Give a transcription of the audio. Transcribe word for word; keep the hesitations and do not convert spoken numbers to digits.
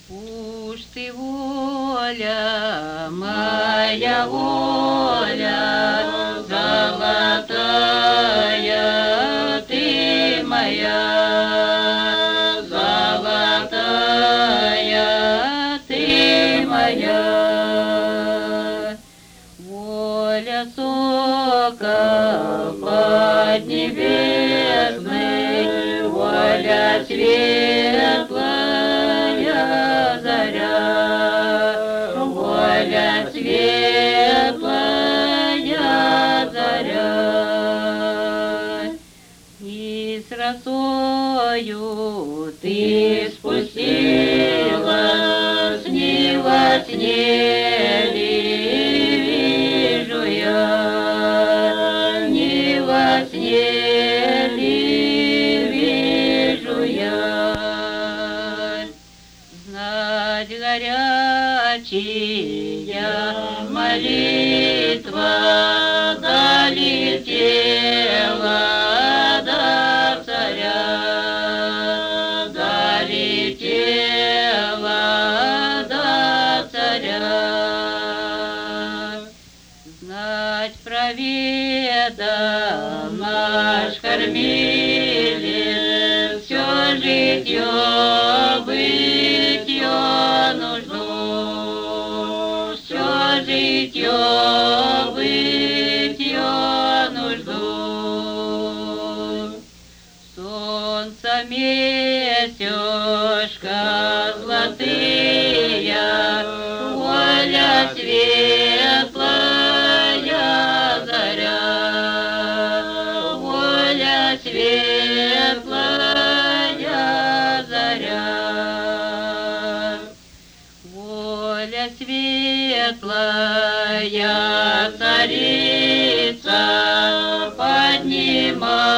Уж ты воля, моя воля, золотая ты моя, золотая ты моя. Воля сока поднебесной, воля светлая заря, воля светлая заря. И с росою ты спустила, снилась небе, вижу я, не во сне ли вижу я. Знать горячая молитва долетела до царя, долетела до царя. Знать проведа наш кормилец, все житье, бытье нужду, все житье, бытье нужду. Солнце, месёшка золотые, воля светлая заря, воля светлая заря. Воля светлая царица, поднимай